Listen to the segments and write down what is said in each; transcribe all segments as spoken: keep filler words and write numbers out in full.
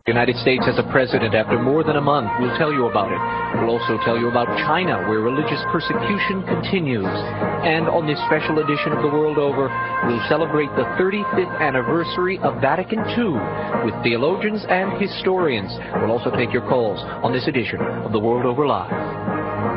The United States has a president after more than a month. We'll tell you about it. We'll also tell you about China, where religious persecution continues. And on this special edition of The World Over, we'll celebrate the thirty-fifth anniversary of Vatican Two with theologians and historians. We'll also take your calls on this edition of The World Over Live.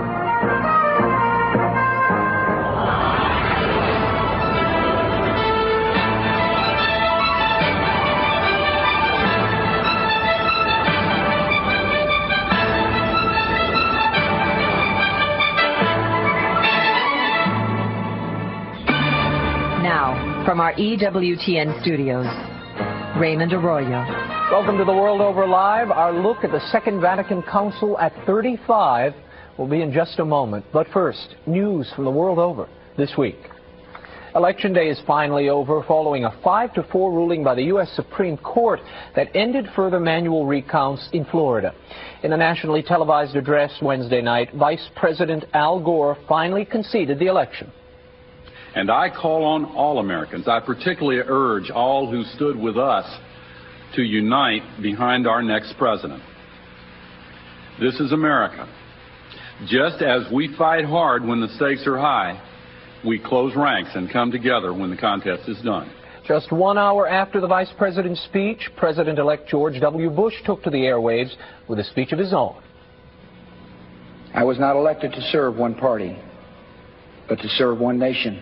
From our E W T N studios, Raymond Arroyo. Welcome to The World Over Live. Our look at the Second Vatican Council at thirty-five will be in just a moment. But first, news from the world over this week. Election day is finally over following a five to four ruling by the U S Supreme Court that ended further manual recounts in Florida. In a nationally televised address Wednesday night, Vice President Al Gore finally conceded the election. And I call on all Americans, I particularly urge all who stood with us to unite behind our next president. This is America. Just as we fight hard when the stakes are high, we close ranks and come together when the contest is done. Just one hour after the vice president's speech, President-elect George W. Bush took to the airwaves with a speech of his own. I was not elected to serve one party, but to serve one nation.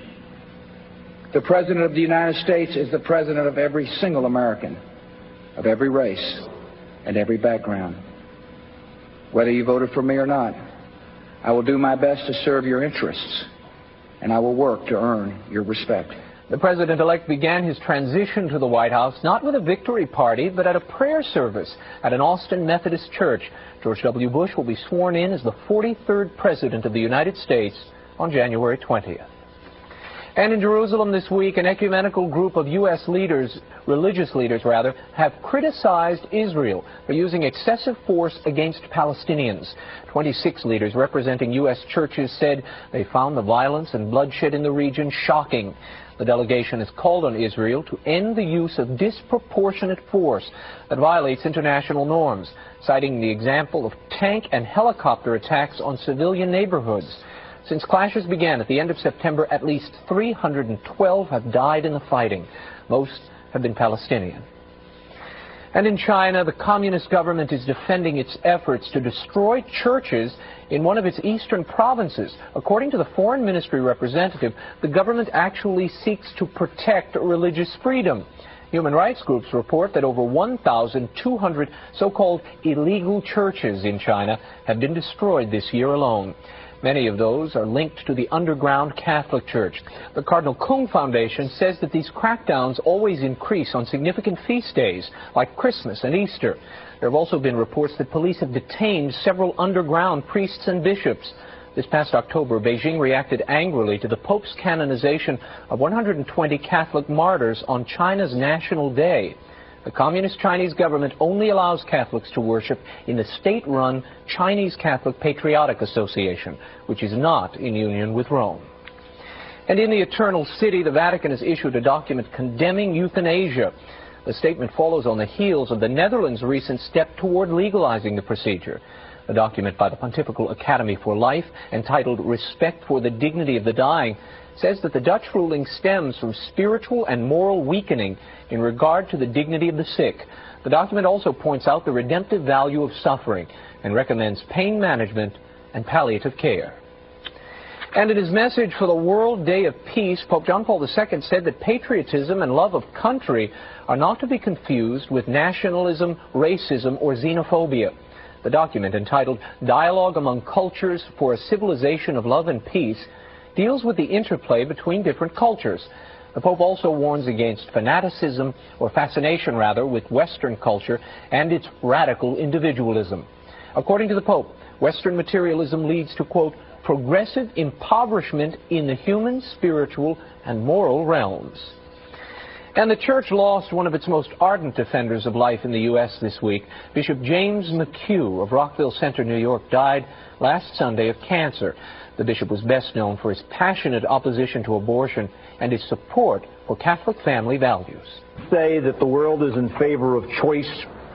The President of the United States is the President of every single American, of every race and every background. Whether you voted for me or not, I will do my best to serve your interests, and I will work to earn your respect. The President-elect began his transition to the White House not with a victory party, but at a prayer service at an Austin Methodist church. George W. Bush will be sworn in as the forty-third President of the United States on January twentieth. And in Jerusalem this week, an ecumenical group of U S leaders, religious leaders rather, have criticized Israel for using excessive force against Palestinians. twenty-six leaders representing U S churches said they found the violence and bloodshed in the region shocking. The delegation has called on Israel to end the use of disproportionate force that violates international norms, citing the example of tank and helicopter attacks on civilian neighborhoods. Since clashes began at the end of September, at least three hundred twelve have died in the fighting. Most have been Palestinian. And in China, the communist government is defending its efforts to destroy churches in one of its eastern provinces. According to the Foreign Ministry representative, the government actually seeks to protect religious freedom. Human rights groups report that over one thousand two hundred so-called illegal churches in China have been destroyed this year alone. Many of those are linked to the underground Catholic Church. The Cardinal Kung Foundation says that these crackdowns always increase on significant feast days like Christmas and Easter. There have also been reports that police have detained several underground priests and bishops. This past October, Beijing reacted angrily to the Pope's canonization of one hundred twenty Catholic martyrs on China's National Day. The Communist Chinese government only allows Catholics to worship in the state-run Chinese Catholic Patriotic Association, which is not in union with Rome. And in the Eternal City, the Vatican has issued a document condemning euthanasia. The statement follows on the heels of the Netherlands' recent step toward legalizing the procedure. A document by the Pontifical Academy for Life, entitled Respect for the Dignity of the Dying, says that the Dutch ruling stems from spiritual and moral weakening in regard to the dignity of the sick. The document also points out the redemptive value of suffering and recommends pain management and palliative care. And in his message for the World Day of Peace, Pope John Paul the Second said that patriotism and love of country are not to be confused with nationalism, racism, or xenophobia. The document, entitled Dialogue Among Cultures for a Civilization of Love and Peace, deals with the interplay between different cultures. The Pope also warns against fanaticism, or fascination rather, with Western culture and its radical individualism. According to the Pope, Western materialism leads to, quote, progressive impoverishment in the human, spiritual, and moral realms. And the Church lost one of its most ardent defenders of life in the U S this week. Bishop James McHugh of Rockville Center, New York, died last Sunday of cancer. The bishop was best known for his passionate opposition to abortion and his support for Catholic family values. Say that the world is in favor of choice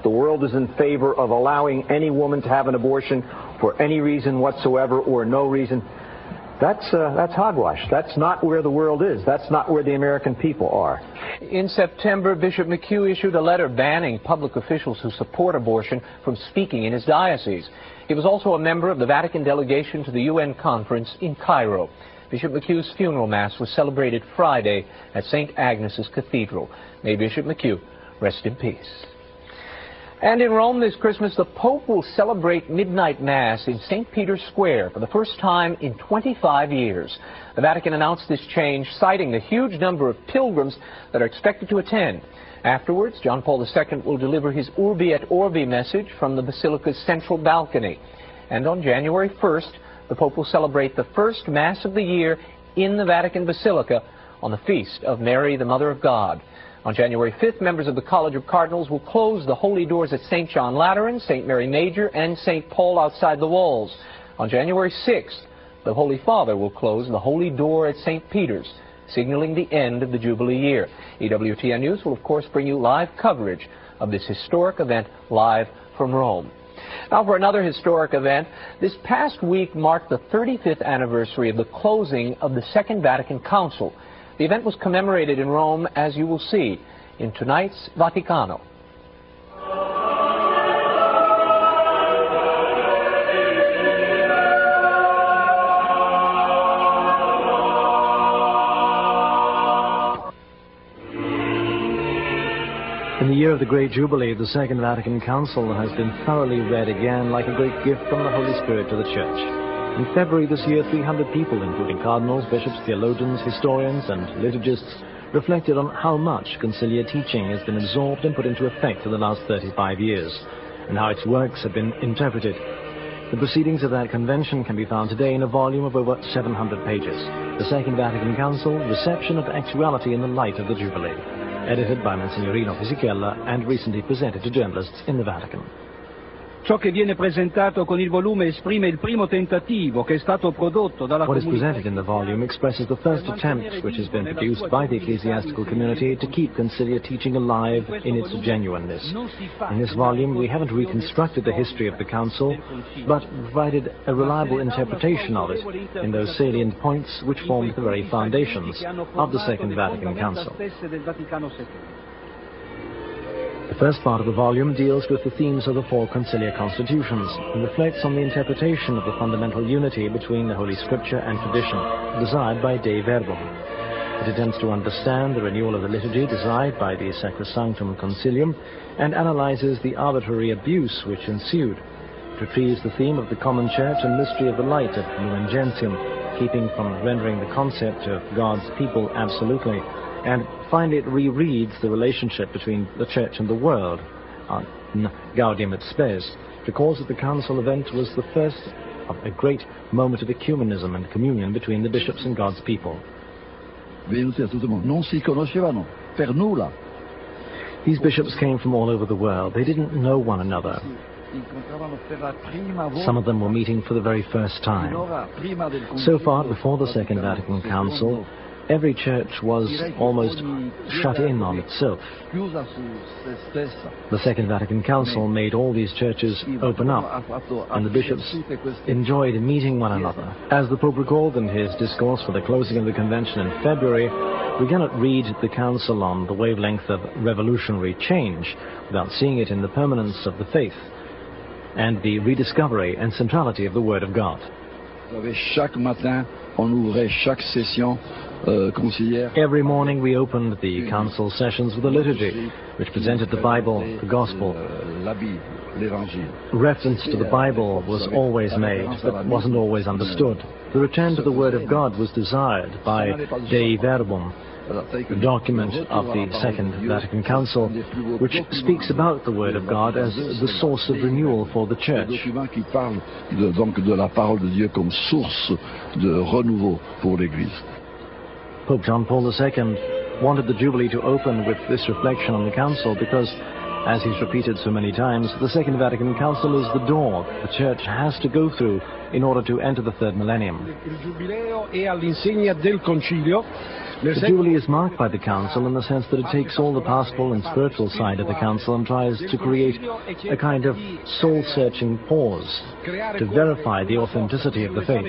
The world is in favor of allowing any woman to have an abortion for any reason whatsoever or no reason. That's, uh, that's hogwash. That's not where the world is. That's not where the American people are. In September, Bishop McHugh issued a letter banning public officials who support abortion from speaking in his diocese. He was also a member of the Vatican delegation to the U N conference in Cairo. Bishop McHugh's funeral mass was celebrated Friday at Saint Agnes's Cathedral. May Bishop McHugh rest in peace. And in Rome this Christmas, the Pope will celebrate midnight mass in Saint Peter's Square for the first time in twenty-five years. The Vatican announced this change, citing the huge number of pilgrims that are expected to attend. Afterwards, John Paul the Second will deliver his Urbi et Orbi message from the Basilica's central balcony. And on January first, the Pope will celebrate the first Mass of the year in the Vatican Basilica on the feast of Mary, the Mother of God. On January fifth, members of the College of Cardinals will close the holy doors at Saint John Lateran, Saint Mary Major, and Saint Paul outside the walls. On January sixth, the Holy Father will close the holy door at Saint Peter's, signaling the end of the Jubilee year. E W T N News will, of course, bring you live coverage of this historic event live from Rome. Now for another historic event. This past week marked the thirty-fifth anniversary of the closing of the Second Vatican Council. The event was commemorated in Rome, as you will see in tonight's Vaticano. In the year of the Great Jubilee, the Second Vatican Council has been thoroughly read again like a great gift from the Holy Spirit to the Church. In February this year, three hundred people, including cardinals, bishops, theologians, historians, and liturgists, reflected on how much conciliar teaching has been absorbed and put into effect in the last thirty-five years, and how its works have been interpreted. The proceedings of that convention can be found today in a volume of over seven hundred pages. The Second Vatican Council, Reception of Actuality in the Light of the Jubilee, edited by Monsignorino Fisichella and recently presented to journalists in the Vatican. Ciò che viene presentato con il volume esprime il primo tentativo che è stato prodotto dalla What is presented in the volume expresses the first attempt which has been produced by the ecclesiastical community to keep conciliar teaching alive in its genuineness. In this volume, we haven't reconstructed the history of the Council, but provided a reliable interpretation of it in those salient points which formed the very foundations of the Second Vatican Council. The first part of the volume deals with the themes of the four conciliar constitutions and reflects on the interpretation of the fundamental unity between the Holy Scripture and tradition, desired by Dei Verbum. It attempts to understand the renewal of the liturgy desired by the Sacrosanctum Concilium and analyzes the arbitrary abuse which ensued. It retrieves the theme of the common church and mystery of the light of Lumen Gentium, keeping from rendering the concept of God's people absolutely, and finally it rereads the relationship between the Church and the world, on Gaudium et Spes, recalls that the Council event was the first of a great moment of ecumenism and communion between the bishops and God's people. These bishops came from all over the world. They didn't know one another. Some of them were meeting for the very first time. So far, before the Second Vatican Council, every church was almost shut in on itself. The Second Vatican Council made all these churches open up, and the bishops enjoyed meeting one another. As the Pope recalled in his discourse for the closing of the convention in February, we cannot read the Council on the wavelength of revolutionary change without seeing it in the permanence of the faith and the rediscovery and centrality of the Word of God. Every morning we opened the council sessions with a liturgy which presented the Bible, the Gospel. Reference to the Bible was always made, but wasn't always understood. The return to the Word of God was desired by Dei Verbum, the document of the Second Vatican Council, which speaks about the Word of God as the source of renewal for the Church. Pope John Paul the Second wanted the Jubilee to open with this reflection on the Council because As he's repeated so many times, the Second Vatican Council is the door the Church has to go through in order to enter the third millennium. The Jubilee is marked by the Council in the sense that it takes all the pastoral and spiritual side of the Council and tries to create a kind of soul-searching pause to verify the authenticity of the faith.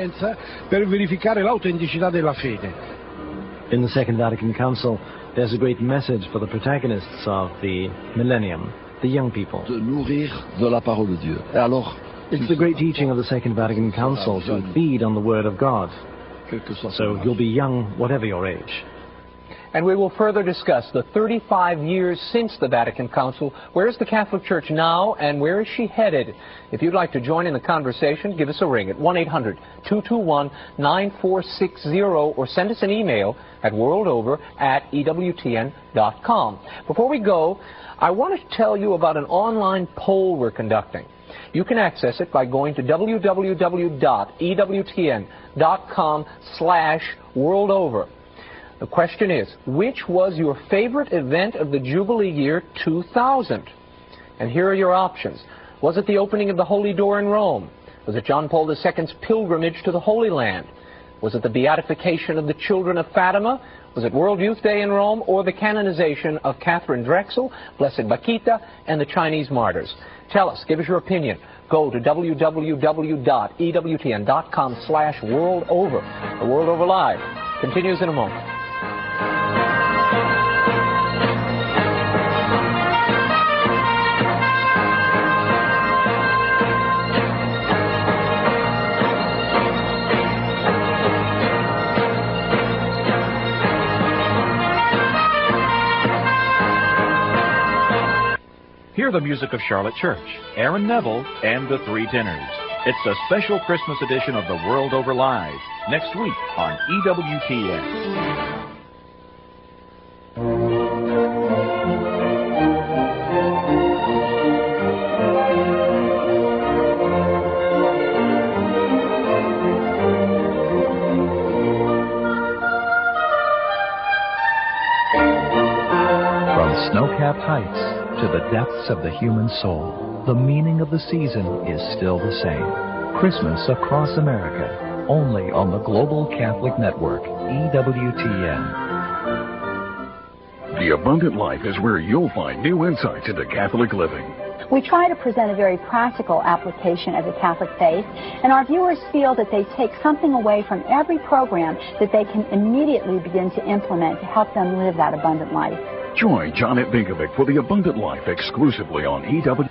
In the Second Vatican Council, there's a great message for the protagonists of the millennium, the young people. It's the great teaching of the Second Vatican Council to feed on the Word of God. So you'll be young, whatever your age. And we will further discuss the thirty-five years since the Vatican Council. Where is the Catholic Church now, and where is she headed? If you'd like to join in the conversation, give us a ring at one eight hundred two two one nine four six zero or send us an email at worldover at E W T N dot com. Before we go, I want to tell you about an online poll we're conducting. You can access it by going to w w w dot E W T N dot com slash worldover. The question is, which was your favorite event of the Jubilee year two thousand? And here are your options. Was it the opening of the Holy Door in Rome? Was it John Paul the Second's pilgrimage to the Holy Land? Was it the beatification of the children of Fatima? Was it World Youth Day in Rome, or the canonization of Catherine Drexel, Blessed Bakita, and the Chinese martyrs? Tell us. Give us your opinion. Go to w w w dot E W T N dot com slash worldover. The World Over Live continues in a moment. Hear the music of Charlotte Church, Aaron Neville, and the Three Tenors. It's a special Christmas edition of The World Over Live, next week on E W T N. From snow-capped heights to the depths of the human soul, the meaning of the season is still the same. Christmas across America, only on the Global Catholic Network, E W T N. The Abundant Life is where you'll find new insights into Catholic living. We try to present a very practical application of the Catholic faith, and our viewers feel that they take something away from every program that they can immediately begin to implement to help them live that abundant life. Join Janet Binkovic for The Abundant Life exclusively on E W.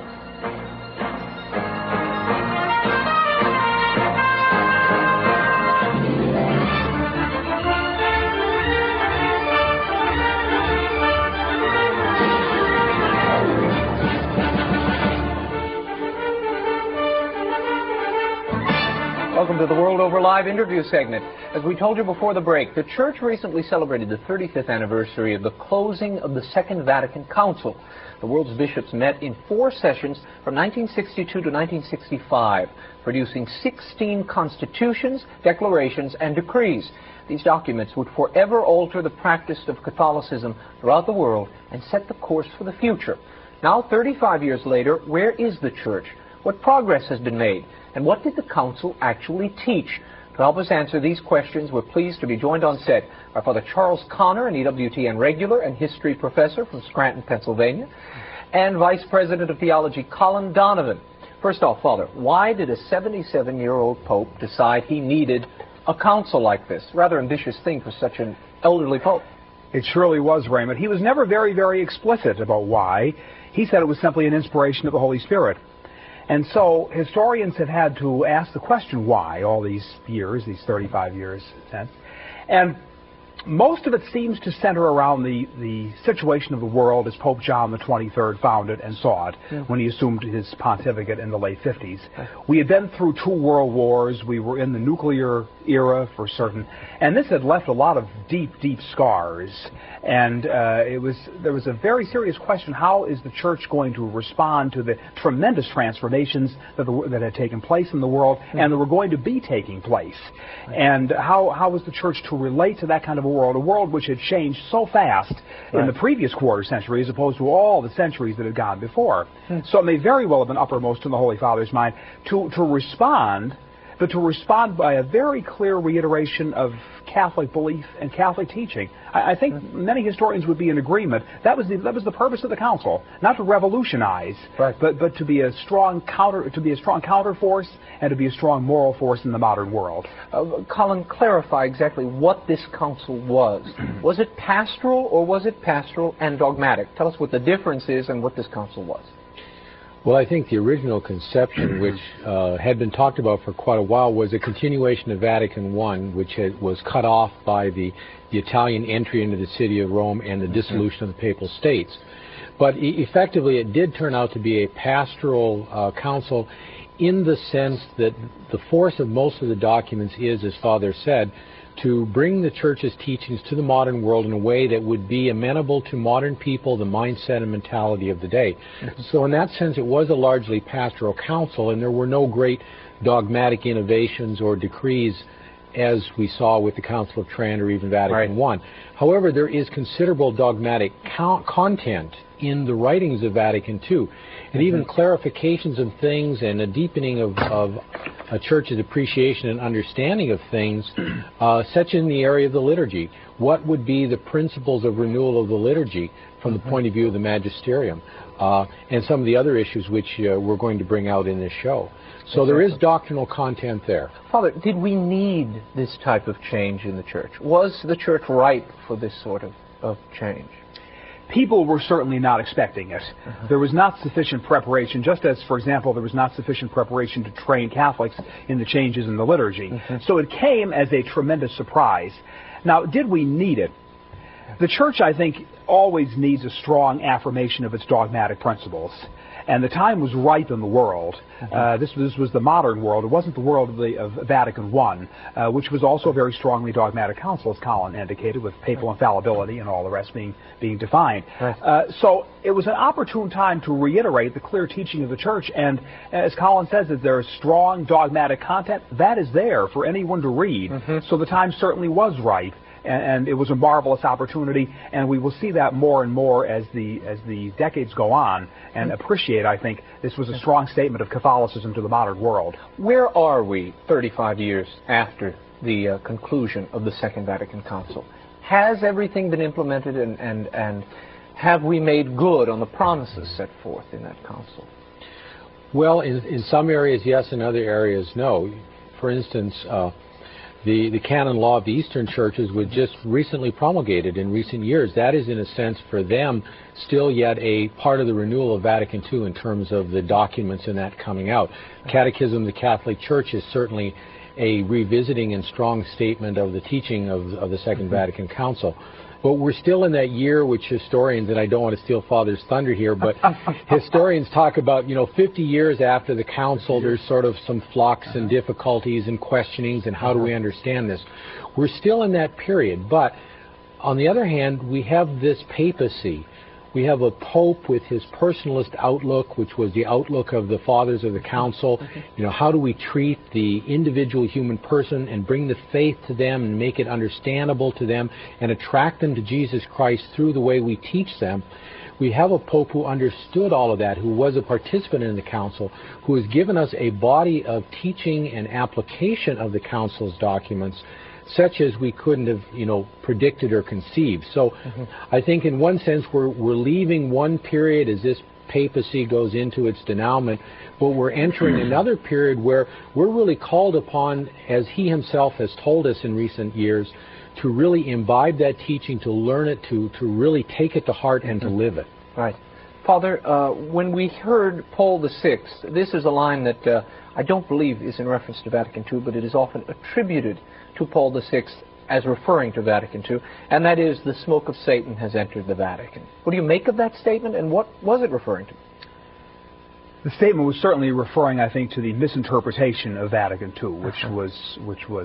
Welcome to the World Over Live interview segment. As we told you before the break, the Church recently celebrated the thirty-fifth anniversary of the closing of the Second Vatican Council. The world's bishops met in four sessions from nineteen sixty-two to nineteen sixty-five, producing sixteen constitutions, declarations, and decrees. These documents would forever alter the practice of Catholicism throughout the world and set the course for the future. Now, thirty-five years later, where is the Church? What progress has been made? And what did the Council actually teach? To help us answer these questions, we're pleased to be joined on set by Father Charles Connor, an E W T N regular and history professor from Scranton, Pennsylvania, and Vice President of Theology Colin Donovan. First off, Father, why did a seventy-seven-year-old Pope decide he needed a council like this? Rather ambitious thing for such an elderly Pope. It surely was, Raymond. He was never very, very explicit about why. He said it was simply an inspiration of the Holy Spirit. And so historians have had to ask the question why all these years, these thirty-five years since. And most of it seems to center around the, the situation of the world as Pope John the twenty-third found it and saw it mm. when he assumed his pontificate in the late fifties. We had been through two world wars. We were in the nuclear era for certain. And this had left a lot of deep, deep scars. And uh, it was there was a very serious question, how is the Church going to respond to the tremendous transformations that, the, that had taken place in the world mm. and that were going to be taking place? Right. And how, how was the Church to relate to that kind of a world, a world which had changed so fast right. in the previous quarter century as opposed to all the centuries that had gone before. Hmm. So it may very well have been uppermost in the Holy Father's mind to, to respond, but to respond by a very clear reiteration of Catholic belief and Catholic teaching. I, I think hmm. many historians would be in agreement. That was the that was the purpose of the council, not to revolutionize, right. but but to be a strong counter to be a strong counter force and to be a strong moral force in the modern world. Uh, Colin, clarify exactly what this council was. Was it pastoral or was it pastoral and dogmatic? Tell us what the difference is and what this council was. Well, I think the original conception, which uh, had been talked about for quite a while, was a continuation of Vatican One, which had, was cut off by the, the Italian entry into the city of Rome and the dissolution of the Papal States. But e- effectively, it did turn out to be a pastoral uh, council in the sense that the force of most of the documents is, as Father said, to bring the Church's teachings to the modern world in a way that would be amenable to modern people, the mindset and mentality of the day. Mm-hmm. So in that sense, it was a largely pastoral council, and there were no great dogmatic innovations or decrees as we saw with the Council of Trent or even Vatican right. One. However, there is considerable dogmatic count- content in the writings of Vatican Two, and mm-hmm. even clarifications of things and a deepening of, of a Church's appreciation and understanding of things, uh, such in the area of the liturgy. What would be the principles of renewal of the liturgy from mm-hmm. the point of view of the magisterium, uh, and some of the other issues which uh, we're going to bring out in this show. So exactly. There is doctrinal content there. Father, did we need this type of change in the Church? Was the Church ripe for this sort of, of change? People were certainly not expecting it. Uh-huh. There was not sufficient preparation, just as, for example, there was not sufficient preparation to train Catholics in the changes in the liturgy. Uh-huh. So it came as a tremendous surprise. Now, did we need it? The Church, I think, always needs a strong affirmation of its dogmatic principles. And the time was ripe in the world. Mm-hmm. Uh, this, this was the modern world. It wasn't the world of, the, of Vatican One, uh, which was also a very strongly dogmatic council, as Colin indicated, with papal right. infallibility and all the rest being, being defined. Right. Uh, so it was an opportune time to reiterate the clear teaching of the Church. And as Colin says, that there is strong dogmatic content. That is there for anyone to read. Mm-hmm. So the time certainly was ripe. And it was a marvelous opportunity, and we will see that more and more as the as the decades go on, and appreciate, I think, this was a strong statement of Catholicism to the modern world. Where are we thirty-five years after the uh, conclusion of the Second Vatican Council? Has everything been implemented, and, and, and have we made good on the promises set forth in that council? Well, in, in some areas, yes. In other areas, no. For instance, uh, The, the canon law of the Eastern churches was just recently promulgated in recent years. That is, in a sense, for them, still yet a part of the renewal of Vatican Two in terms of the documents in that coming out. Catechism of the Catholic Church is certainly a revisiting and strong statement of the teaching of, of the Second mm-hmm. Vatican Council. But we're still in that year which historians, and I don't want to steal Father's thunder here, but historians talk about, you know, fifty years after the council, there's sort of some flux and difficulties and questionings and how do we understand this. We're still in that period, but on the other hand, we have this papacy. We have a pope with his personalist outlook, which was the outlook of the fathers of the council. You know, how do we treat the individual human person and bring the faith to them and make it understandable to them and attract them to Jesus Christ through the way we teach them? We have a pope who understood all of that, who was a participant in the council, who has given us a body of teaching and application of the council's documents such as we couldn't have, you know, predicted or conceived. So mm-hmm. I think in one sense we're, we're leaving one period as this papacy goes into its denouement, but we're entering another period where we're really called upon, as he himself has told us in recent years, to really imbibe that teaching, to learn it, to, to really take it to heart and mm-hmm. to live it. Right. Father, uh, when we heard Paul the Sixth, this is a line that uh, I don't believe is in reference to Vatican Two, but it is often attributed to Paul the Sixth as referring to Vatican Two, and that is, the smoke of Satan has entered the Vatican. What do you make of that statement, and what was it referring to? The statement was certainly referring, I think, to the misinterpretation of Vatican Two, which uh-huh. was which was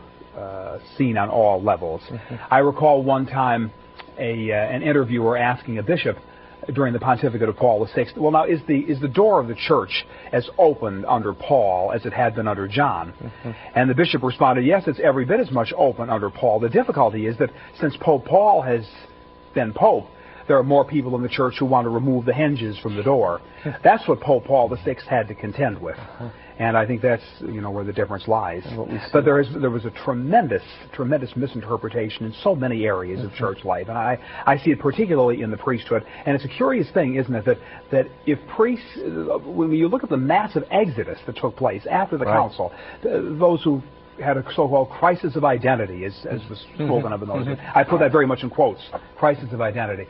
uh, seen on all levels. Mm-hmm. I recall one time a uh, an interviewer asking a bishop during the pontificate of Paul the Sixth. Well, now, is the is the door of the church as open under Paul as it had been under John? Mm-hmm. And the bishop responded, yes, it's every bit as much open under Paul. The difficulty is that since Pope Paul has been Pope, there are more people in the church who want to remove the hinges from the door. That's what Pope Paul the Sixth had to contend with. Uh-huh. And I think that's, you know, where the difference lies. But there is there was a tremendous, tremendous misinterpretation in so many areas of church life. And I, I see it particularly in the priesthood. And it's a curious thing, isn't it, that, that if priests, when you look at the massive exodus that took place after the right. council, those who had a so-called crisis of identity, as, as was spoken of in those days. I put that very much in quotes, crisis of identity.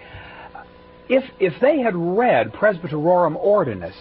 If, if they had read Presbyterorum Ordinis,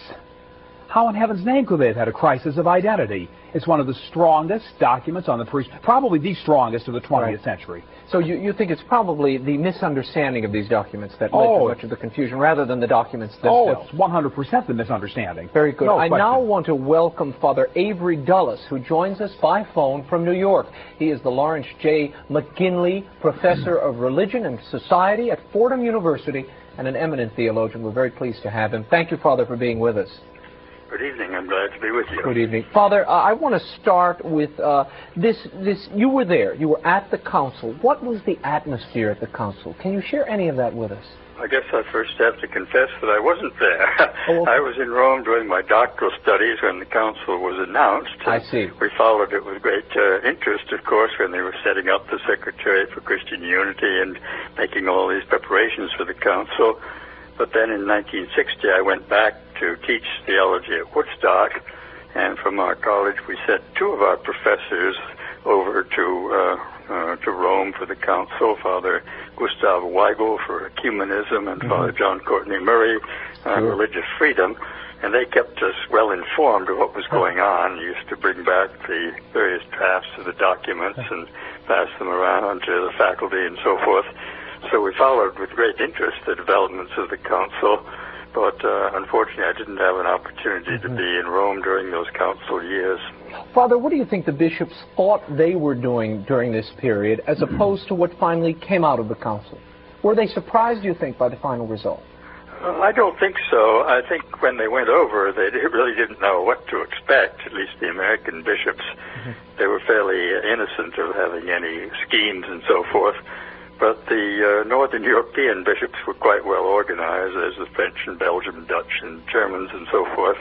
how in heaven's name could they have had a crisis of identity? It's one of the strongest documents on the priest, probably the strongest of the twentieth right. century. So you, you think it's probably the misunderstanding of these documents that led oh, to much of the confusion, rather than the documents themselves? Oh, it's one hundred percent the misunderstanding. Very good. No I question. now want to welcome Father Avery Dulles, who joins us by phone from New York. He is the Lawrence J. McGinley Professor of Religion and Society at Fordham University and an eminent theologian. We're very pleased to have him. Thank you, Father, for being with us. Good evening. I'm glad to be with you. Good evening. Father, uh, I want to start with uh, this, this. You were there. You were at the council. What was the atmosphere at the council? Can you share any of that with us? I guess I first have to confess that I wasn't there. Oh, okay. I was in Rome doing my doctoral studies when the council was announced. I see. We followed it with great uh, interest, of course, when they were setting up the Secretariat for Christian Unity and making all these preparations for the council. But then in nineteen sixty, I went back to teach theology at Woodstock, and from our college we sent two of our professors over to uh, uh, to Rome for the council, Father Gustav Weigel for ecumenism and mm-hmm. Father John Courtney Murray on sure. religious freedom, and they kept us well informed of what was going on. They used to bring back the various drafts of the documents and pass them around to the faculty and so forth. So we followed with great interest the developments of the council, but uh, unfortunately I didn't have an opportunity mm-hmm. to be in Rome during those council years. Father, what do you think the bishops thought they were doing during this period as opposed to what finally came out of the council? Were they surprised, do you think, by the final result? Uh, I don't think so. I think when they went over, they really didn't know what to expect, at least the American bishops. Mm-hmm. They were fairly innocent of having any schemes and so forth. But the uh, Northern European bishops were quite well organized, as the French and Belgian, Dutch and Germans and so forth,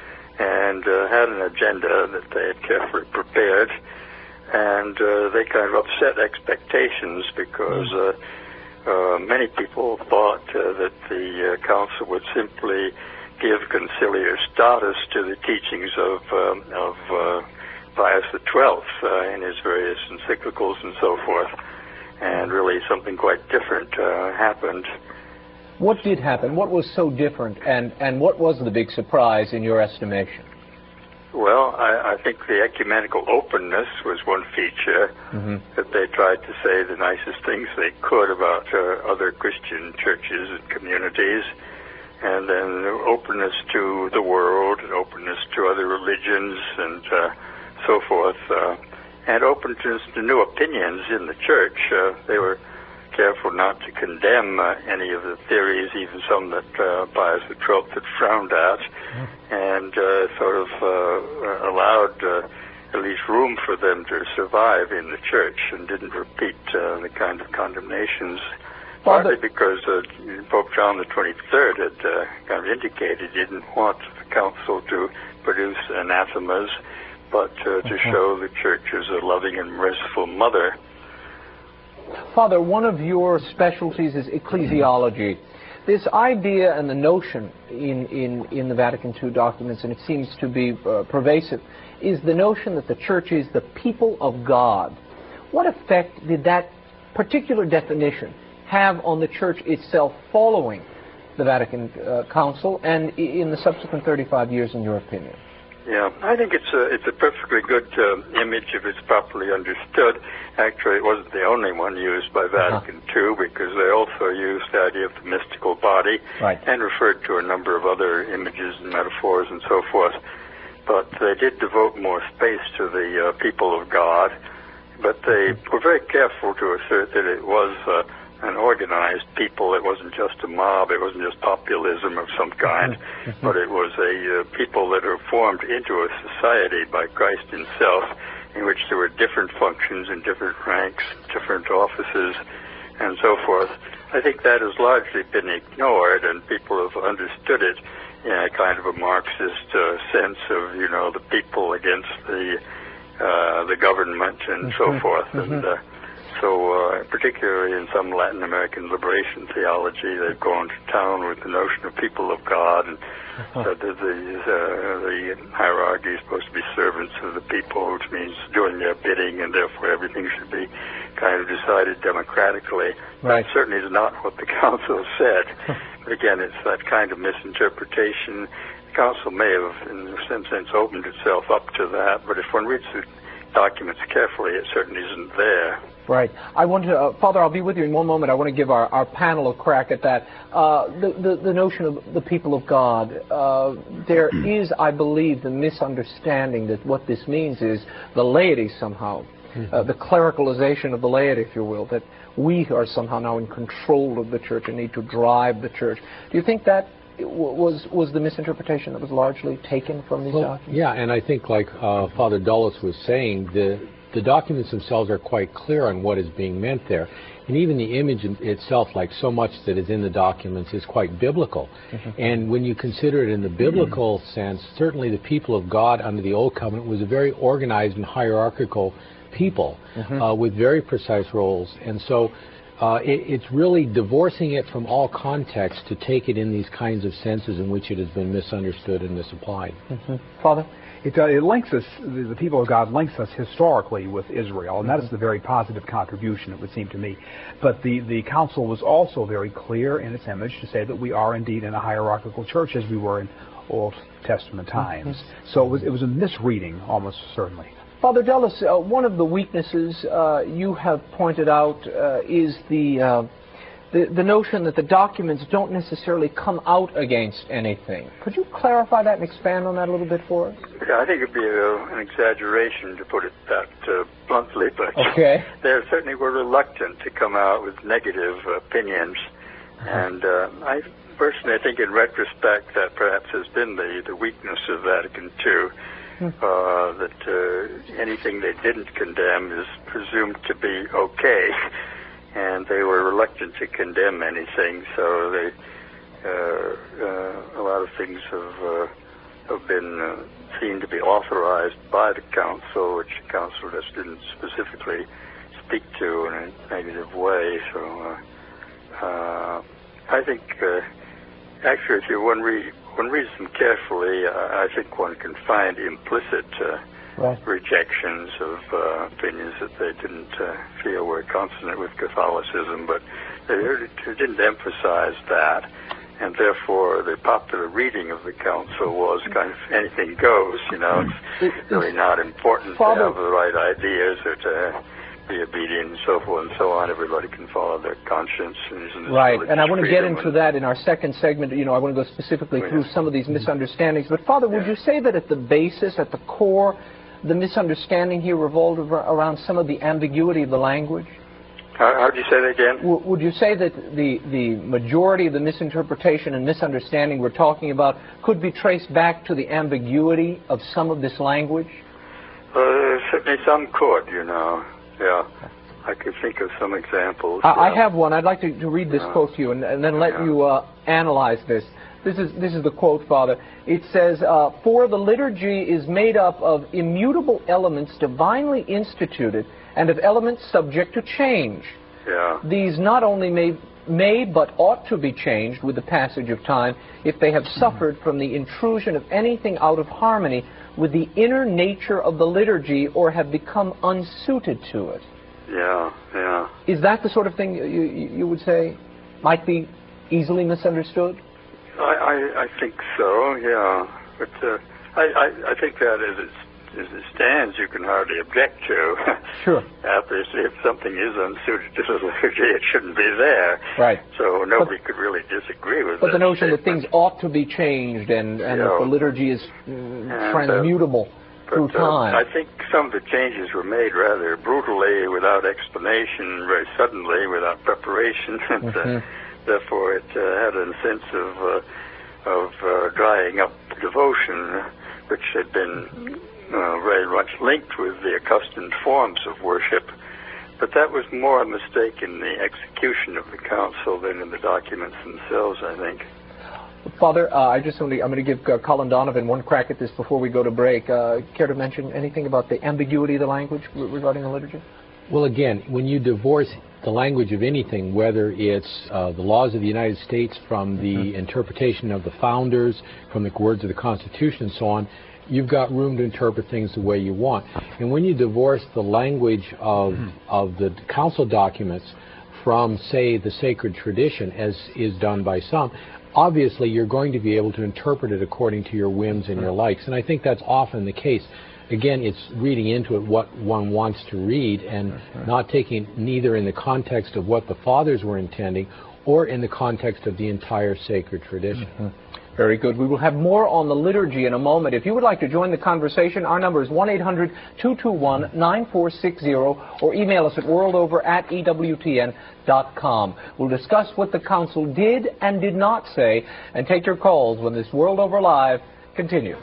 and uh, had an agenda that they had carefully prepared. And uh, they kind of upset expectations because uh, uh, many people thought uh, that the uh, council would simply give conciliar status to the teachings of, um, of uh, Pius the Twelfth uh, in his various encyclicals and so forth. And really something quite different uh, happened. What did happen? What was so different? And, and what was the big surprise in your estimation? Well, I, I think the ecumenical openness was one feature, mm-hmm. that they tried to say the nicest things they could about uh, other Christian churches and communities. And then openness to the world, and openness to other religions and uh, so forth. Uh, and openness to new opinions in the church. Uh, they were careful not to condemn uh, any of the theories, even some that uh, Pius the Twelfth had frowned at, mm. and uh, sort of uh, allowed uh, at least room for them to survive in the church and didn't repeat uh, the kind of condemnations. Partly because uh, Pope John the twenty-third had uh, kind of indicated he didn't want the council to produce anathemas, but uh, to mm-hmm. show the church as a loving and merciful mother. Father, one of your specialties is ecclesiology. This idea and the notion in, in, in the Vatican Two documents, and it seems to be uh, pervasive, is the notion that the church is the people of God. What effect did that particular definition have on the church itself following the Vatican uh, Council and in the subsequent thirty-five years, in your opinion? Yeah, I think it's a, it's a perfectly good uh, image if it's properly understood. Actually, it wasn't the only one used by Vatican uh-huh. Two, because they also used the idea of the mystical body, right. and referred to a number of other images and metaphors and so forth. But they did devote more space to the uh, people of God, but they were very careful to assert that it was uh, an organized people. It wasn't just a mob. It wasn't just populism of some kind, mm-hmm. but it was a uh, people that are formed into a society by Christ himself, in which there were different functions and different ranks, different offices, and so forth. I think that has largely been ignored, and people have understood it in a kind of a Marxist uh, sense of, you know, the people against the uh, the government and mm-hmm. so forth. Mm-hmm. And uh, so, uh, particularly in some Latin American liberation theology, they've gone to town with the notion of people of God, and uh-huh. said that the, uh, the hierarchy is supposed to be servants of the people, which means doing their bidding, and therefore everything should be kind of decided democratically. Right. That certainly is not what the council said. But again, it's that kind of misinterpretation. The council may have, in some sense, opened itself up to that, but if one reads the documents carefully, it certainly isn't there. Right. I want to, uh, Father, I'll be with you in one moment. I want to give our, our panel a crack at that. Uh, the, the, the notion of the people of God, uh, there is, I believe, the misunderstanding that what this means is the laity somehow, mm-hmm. uh, the clericalization of the laity, if you will, that we are somehow now in control of the church and need to drive the church. Do you think that was was the misinterpretation that was largely taken from these well, documents? Yeah, and I think, like uh, Father Dulles was saying, the the documents themselves are quite clear on what is being meant there. And even the image in itself, like so much that is in the documents, is quite biblical. Mm-hmm. And when you consider it in the biblical mm-hmm. sense, certainly the people of God under the Old Covenant was a very organized and hierarchical people mm-hmm. uh, with very precise roles. And so uh, it, it's really divorcing it from all context to take it in these kinds of senses in which it has been misunderstood and misapplied. Mm-hmm. Father? It, uh, it links us, the, the people of God links us historically with Israel, and that is the very positive contribution, it would seem to me. But the, the council was also very clear in its image to say that we are indeed in a hierarchical church as we were in Old Testament times. Mm-hmm. So it was, it was a misreading, almost certainly. Father Dulles, uh, one of the weaknesses uh, you have pointed out uh, is the, uh, the the notion that the documents don't necessarily come out against anything. Could you clarify that and expand on that a little bit for us? Yeah, I think it would be a, an exaggeration to put it that uh, bluntly, but okay. they certainly were reluctant to come out with negative opinions. Uh-huh. And uh, I personally, I think in retrospect, that perhaps has been the, the weakness of Vatican two. Uh, that uh, anything they didn't condemn is presumed to be okay, and they were reluctant to condemn anything. So they, uh, uh, a lot of things have uh, have been uh, seen to be authorized by the council, which the council just didn't specifically speak to in a negative way. So uh, uh, I think uh, actually, if you one read. One reads them carefully, uh, I think one can find implicit uh, right. rejections of uh, opinions that they didn't uh, feel were consonant with Catholicism, but they, they didn't emphasize that, and therefore the popular reading of the council was kind of anything goes, you know, it's really not important Father, to have the right ideas or to be obedient and so forth and so on. Everybody can follow their conscience. And right, and I want to get into that in our second segment. You know, I want to go specifically yeah. through some of these misunderstandings. But Father, would yeah. you say that at the basis, at the core, the misunderstanding here revolved around some of the ambiguity of the language? How, how do you say that again? W- would you say that the, the majority of the misinterpretation and misunderstanding we're talking about could be traced back to the ambiguity of some of this language? Uh, certainly some could, you know. Yeah, I could think of some examples. I, yeah. I have one. I'd like to, to read this yeah. quote to you and, and then let yeah. you uh, analyze this. This is this is the quote, Father. It says, uh, "For the liturgy is made up of immutable elements divinely instituted and of elements subject to change. Yeah. These not only may may but ought to be changed with the passage of time if they have suffered from the intrusion of anything out of harmony with the inner nature of the liturgy or have become unsuited to it." Yeah, yeah. Is that the sort of thing you, you, you would say might be easily misunderstood? I, I, I think so, yeah. But uh, I, I, I think that as it, as it stands, you can hardly object to. Sure. Obviously, if something is unsuited to the liturgy, it shouldn't be there. Right. So nobody but, could really disagree with that. But the notion statement. that things ought to be changed and, and yeah. that the liturgy is mm, transmutable. Uh, But through time. Uh, I think some of the changes were made rather brutally, without explanation, very suddenly, without preparation, and mm-hmm. uh, therefore it uh, had a sense of uh, of uh, drying up devotion, which had been uh, very much linked with the accustomed forms of worship. But that was more a mistake in the execution of the council than in the documents themselves, I think. Father, uh, I just want to, I'm going to give uh, Colin Donovan one crack at this before we go to break. Uh, care to mention anything about the ambiguity of the language regarding the liturgy? Well, again, when you divorce the language of anything, whether it's uh, the laws of the United States from the mm-hmm. interpretation of the founders, from the words of the Constitution and so on, you've got room to interpret things the way you want. And when you divorce the language of, mm-hmm. of the council documents from, say, the sacred tradition, as is done by some, obviously you're going to be able to interpret it according to your whims and your likes. And I think that's often the case. Again, it's reading into it what one wants to read and mm-hmm. not taking neither in the context of what the fathers were intending or in the context of the entire sacred tradition. Mm-hmm. Very good. We will have more on the liturgy in a moment. If you would like to join the conversation, our number is one eight hundred two two one nine four six zero or email us at worldover at E W T N dot com. We'll discuss what the council did and did not say and take your calls when this World Over Live continues.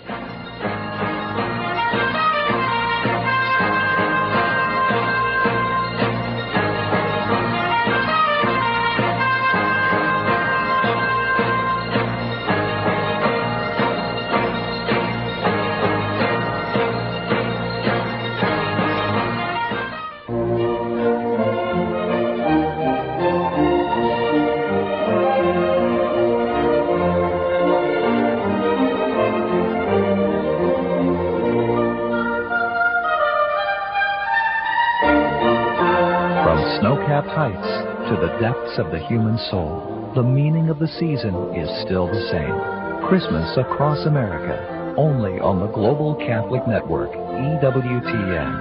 Snow-capped heights to the depths of the human soul, the meaning of the season is still the same. Christmas across America, only on the Global Catholic Network, E W T N.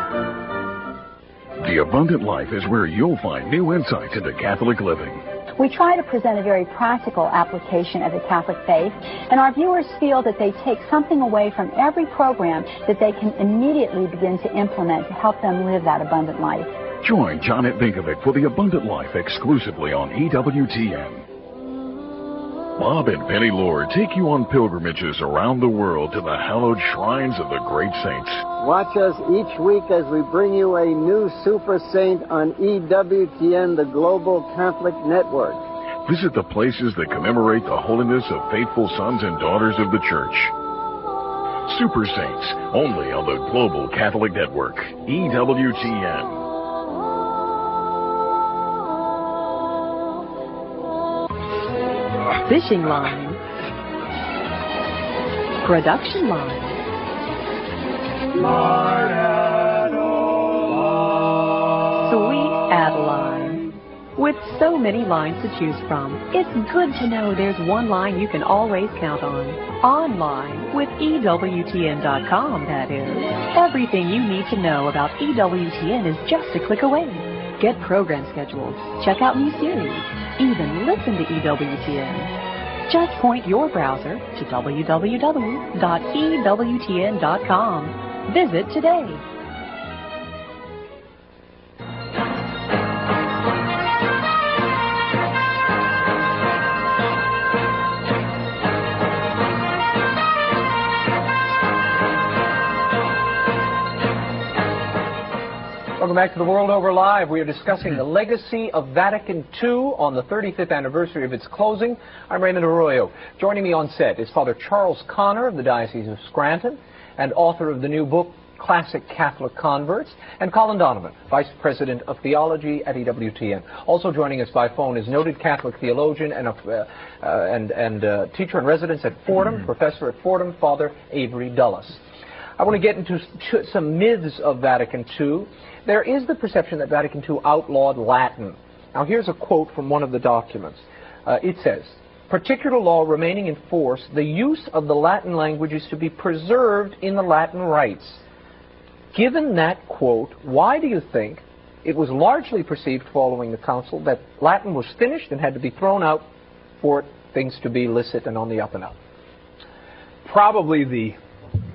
The Abundant Life is where you'll find new insights into Catholic living. We try to present a very practical application of the Catholic faith, and our viewers feel that they take something away from every program that they can immediately begin to implement to help them live that abundant life. Join Janet Vinkovic for The Abundant Life exclusively on E W T N. Bob and Penny Lord take you on pilgrimages around the world to the hallowed shrines of the great saints. Watch us each week as we bring you a new super saint on E W T N, the Global Catholic Network. Visit the places that commemorate the holiness of faithful sons and daughters of the Church. Super Saints, only on the Global Catholic Network, E W T N. Fishing line, production line, Sweet Adeline. With so many lines to choose from, it's good to know there's one line you can always count on. Online with E W T N dot com, that is. Everything you need to know about E W T N is just a click away. Get program schedules, check out new series, even listen to E W T N. Just point your browser to w w w dot E W T N dot com. Visit today. Welcome back to the World Over Live. We are discussing the legacy of Vatican Two on the thirty-fifth anniversary of its closing. I'm Raymond Arroyo. Joining me on set is Father Charles Connor of the Diocese of Scranton and author of the new book, Classic Catholic Converts, and Colin Donovan, Vice President of Theology at E W T N. Also joining us by phone is noted Catholic theologian and, uh, uh, and, and uh, teacher in residence at Fordham, mm-hmm. Professor at Fordham, Father Avery Dulles. I want to get into some myths of Vatican Two. There is the perception that Vatican Two outlawed Latin. Now, here's a quote from one of the documents. Uh, it says, particular law remaining in force, the use of the Latin language is to be preserved in the Latin rites. Given that quote, why do you think it was largely perceived following the council that Latin was finished and had to be thrown out for things to be licit and on the up and up? Probably the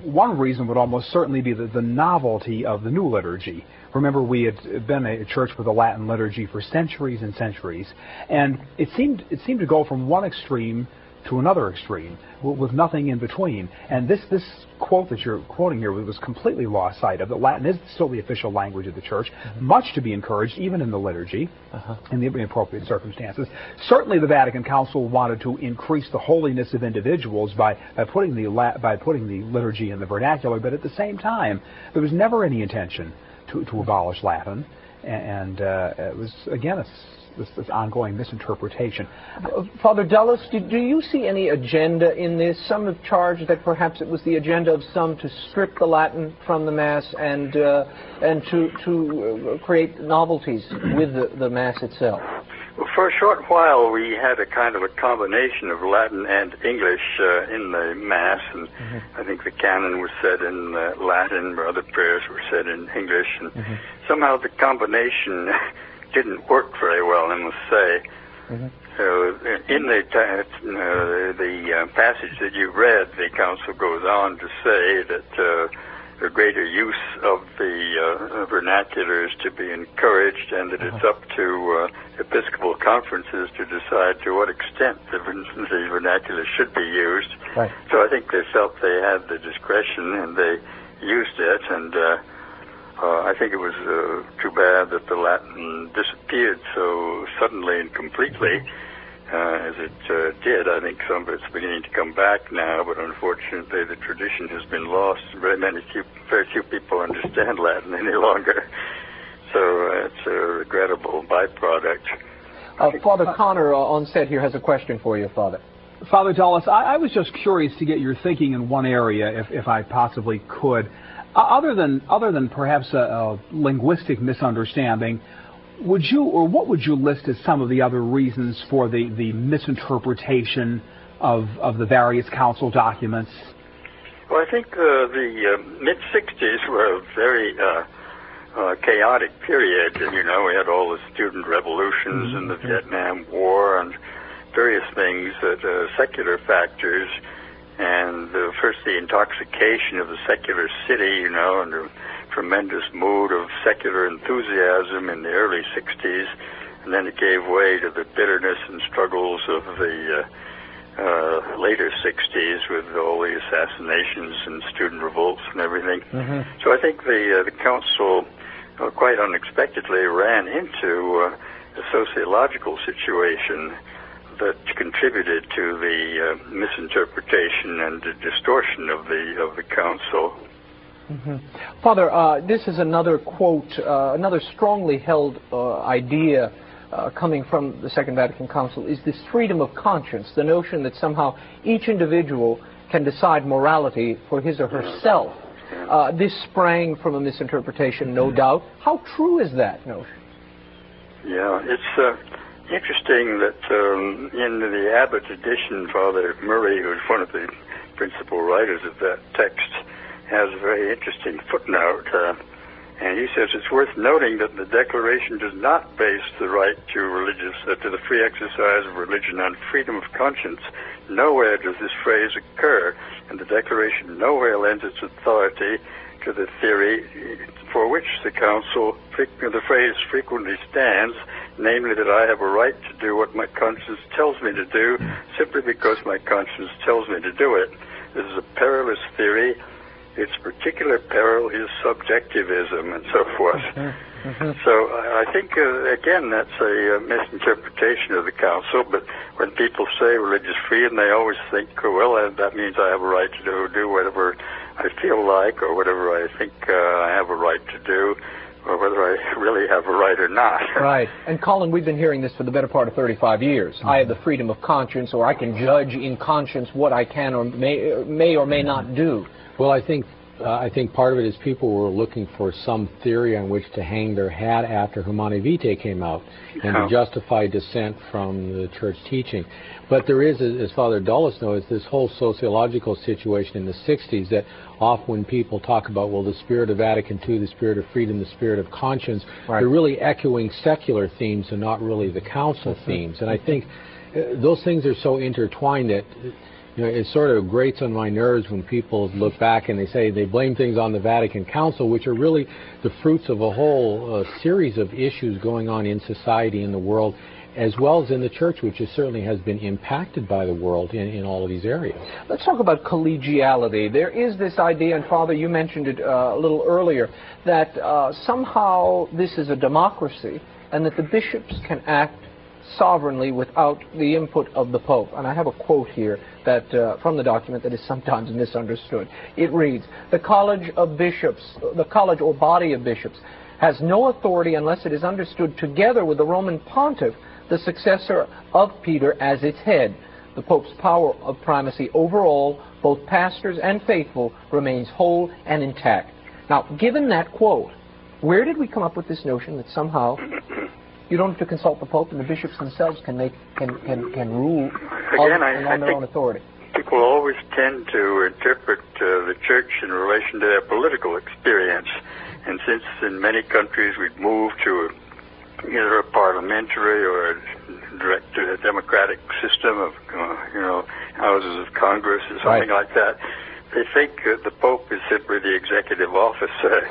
one reason would almost certainly be the, the novelty of the new liturgy. Remember, we had been a church with a Latin liturgy for centuries and centuries, and it seemed it seemed to go from one extreme to another extreme, with nothing in between. And this this quote that you're quoting here was completely lost sight of. That Latin is still the official language of the church, mm-hmm. much to be encouraged, even in the liturgy, uh-huh. in the appropriate circumstances. Certainly, the Vatican Council wanted to increase the holiness of individuals by by putting the by putting the liturgy in the vernacular, but at the same time, there was never any intention to to abolish Latin, and uh, it was again a This, this ongoing misinterpretation. Uh, Father Dulles, do, do you see any agenda in this? Some have charged that perhaps it was the agenda of some to strip the Latin from the Mass and uh, and to to uh, create novelties with the, the Mass itself. Well, for a short while, we had a kind of a combination of Latin and English uh, in the Mass, and mm-hmm. I think the canon was said in uh, Latin, or other prayers were said in English, and mm-hmm. somehow the combination didn't work very well, I must say. Mm-hmm. So, in the uh, the uh, passage that you read, the council goes on to say that uh, the greater use of the uh, vernacular is to be encouraged, and that uh-huh. it's up to uh, Episcopal conferences to decide to what extent the, the vernacular should be used. Right. So I think they felt they had the discretion, and they used it, and uh, Uh, I think it was uh, too bad that the Latin disappeared so suddenly and completely uh, as it uh, did. I think some of it's beginning to come back now, but unfortunately the tradition has been lost. Very many few, very few people understand Latin any longer, so uh, it's a regrettable byproduct. Uh, Father Connor uh, on set here has a question for you, Father. Father Dulles, I, I was just curious to get your thinking in one area, if, if I possibly could. Uh, other than other than perhaps a, a linguistic misunderstanding, would you or what would you list as some of the other reasons for the, the misinterpretation of of the various council documents? Well, I think uh, the uh, mid sixties were a very uh, uh, chaotic period. You know, we had all the student revolutions mm-hmm. and the Vietnam War and various things that uh, secular factors. And uh, first the intoxication of the secular city, you know, and a tremendous mood of secular enthusiasm in the early sixties, and then it gave way to the bitterness and struggles of the uh, uh, later sixties with all the assassinations and student revolts and everything. Mm-hmm. So I think the uh, the council uh, quite unexpectedly ran into uh, a sociological situation that contributed to the uh, misinterpretation and the distortion of the of the council. Mm-hmm. Father, uh, this is another quote, uh, another strongly held uh, idea uh, coming from the Second Vatican Council is this freedom of conscience, the notion that somehow each individual can decide morality for his or herself. Uh, this sprang from a misinterpretation, no doubt. How true is that notion? Yeah, it's Uh interesting that um, in the Abbott edition, Father Murray, who's one of the principal writers of that text, has a very interesting footnote. Uh, and he says it's worth noting that the Declaration does not base the right to religious uh, to the free exercise of religion on freedom of conscience. Nowhere does this phrase occur, and the Declaration nowhere lends its authority to the theory for which the Council, the phrase frequently stands, namely that I have a right to do what my conscience tells me to do simply because my conscience tells me to do it. This is a perilous theory. Its particular peril is subjectivism and so forth. Mm-hmm. Mm-hmm. So I think, uh, again, that's a uh, misinterpretation of the Council, but when people say religious freedom, they always think, oh, well, uh, that means I have a right to do, do whatever I feel like or whatever I think uh, I have a right to do, or whether I really have a right or not. Right. And Colin, we've been hearing this for the better part of thirty-five years. Mm-hmm. I have the freedom of conscience, or I can judge in conscience what I can or may, may or may not do. Well, I think uh, I think part of it is people were looking for some theory on which to hang their hat after Humanae Vitae came out and yeah. to justify dissent from the church teaching. But there is, as Father Dulles knows, this whole sociological situation in the sixties that often when people talk about, well, the spirit of Vatican Two, the spirit of freedom, the spirit of conscience, right. they're really echoing secular themes and not really the council mm-hmm. themes. And I think uh, those things are so intertwined that You know, it sort of grates on my nerves when people look back and they say they blame things on the Vatican Council, which are really the fruits of a whole uh, series of issues going on in society, in the world, as well as in the church, which is, certainly has been impacted by the world in, in all of these areas. Let's talk about collegiality. There is this idea, and Father, you mentioned it uh, a little earlier, that uh, somehow this is a democracy and that the bishops can act sovereignly without the input of the Pope. And I have a quote here that uh, from the document that is sometimes misunderstood. It reads, "The College of Bishops, the college or body of bishops, has no authority unless it is understood together with the Roman Pontiff, the successor of Peter, as its head. The Pope's power of primacy over all, both pastors and faithful, remains whole and intact." Now, given that quote, where did we come up with this notion that somehow you don't have to consult the Pope and the bishops themselves can make can can, can rule Again, on, I, on I their think own authority? People always tend to interpret uh, the church in relation to their political experience. And since in many countries we've moved to a, either a parliamentary or a direct uh, democratic system of, uh, you know, houses of Congress or something Right. like that, they think uh, the Pope is simply the executive officer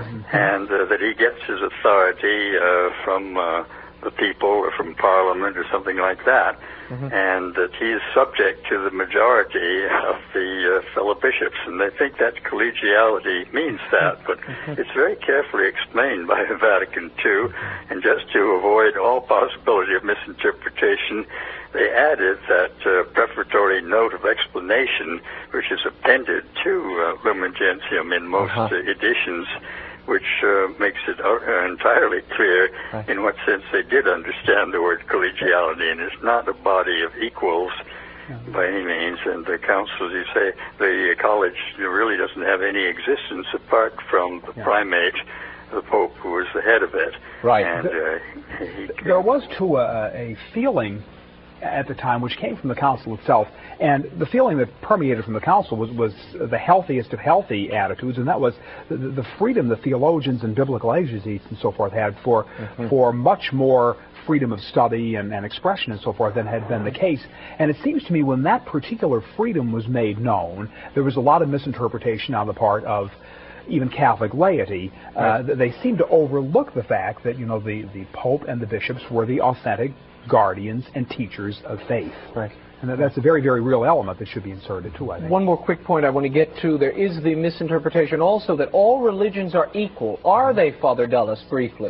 and uh, that he gets his authority uh, from uh, the people or from Parliament or something like that. Mm-hmm. And that he is subject to the majority of the uh, fellow bishops, and they think that collegiality means that, but it's very carefully explained by the Vatican two, and just to avoid all possibility of misinterpretation, they added that uh, prefatory note of explanation, which is appended to uh, Lumen Gentium in most uh-huh. uh, editions, which uh, makes it uh, entirely clear right. in what sense they did understand the word collegiality, and it's not a body of equals mm-hmm. by any means. And the council, as you say, the college really doesn't have any existence apart from the yeah. primate, the Pope, who was the head of it. Right. And the, uh, he, there was, too, a, a feeling at the time, which came from the council itself, and the feeling that permeated from the council was, was the healthiest of healthy attitudes, and that was the, the freedom the theologians and biblical exegetes and so forth had for mm-hmm. for much more freedom of study and, and expression and so forth than had been the case. And it seems to me when that particular freedom was made known, there was a lot of misinterpretation on the part of even Catholic laity. Right. Uh, they seemed to overlook the fact that, you know, the, the Pope and the bishops were the authentic guardians and teachers of faith. Right. And that, that's a very, very real element that should be inserted too, I think. One more quick point I want to get to. There is the misinterpretation also that all religions are equal. Are they, Father Dulles, briefly?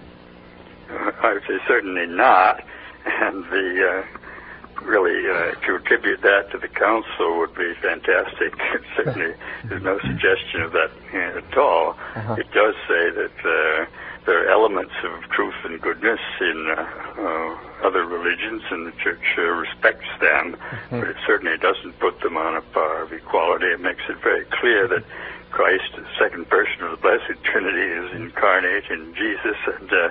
Uh, I would say certainly not. And the uh, really uh, to attribute that to the council would be fantastic. Certainly there's no suggestion of that uh, at all. Uh-huh. It does say that uh, there are elements of truth and goodness in uh, uh, other religions, and the Church uh, respects them, mm-hmm. but it certainly doesn't put them on a par of equality. It makes it very clear that Christ, the second person of the Blessed Trinity, is incarnate in Jesus, and uh,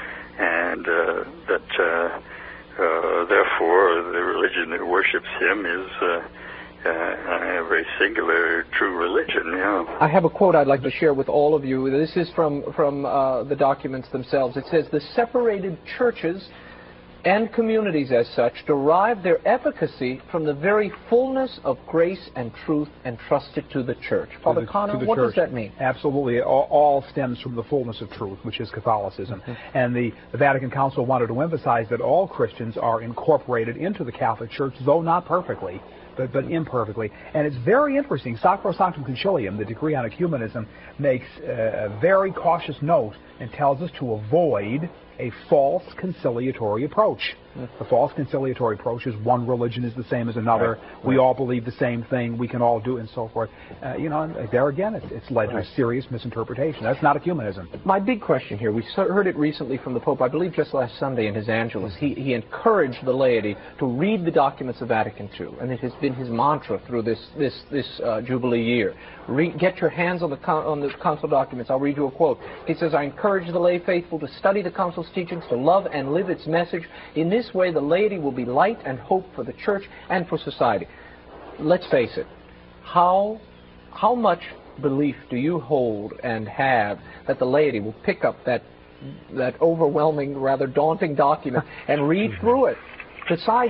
and uh, that uh, uh, therefore the religion that worships Him is Uh, Uh, a very singular, true religion, yeah. I have a quote I'd like to share with all of you. This is from, from uh, the documents themselves. It says, "The separated churches and communities as such derive their efficacy from the very fullness of grace and truth entrusted to the Church." Father Connor, what church. does that mean? Absolutely. All, all stems from the fullness of truth, which is Catholicism. Mm-hmm. And the, the Vatican Council wanted to emphasize that all Christians are incorporated into the Catholic Church, though not perfectly. But, but imperfectly. And it's very interesting. Sacrosanctum Concilium, the decree on ecumenism, makes a very cautious note and tells us to avoid a false conciliatory approach. The false conciliatory approach is one religion is the same as another. Right. We right. all believe the same thing. We can all do it, and so forth. Uh, you know, there again, it's, it's led right. to a serious misinterpretation. That's not ecumenism. My big question here, we heard it recently from the Pope, I believe just last Sunday in his Angelus. He, he encouraged the laity to read the documents of Vatican two, and it has been his mantra through this this this uh, Jubilee year. Re get your hands on the on the council documents. I'll read you a quote. He says, "I encourage the lay faithful to study the council's teachings, to love and live its message. In this way, the laity will be light and hope for the Church and for society." Let's face it. How how much belief do you hold and have that the laity will pick up that that overwhelming, rather daunting document and read through it? Besides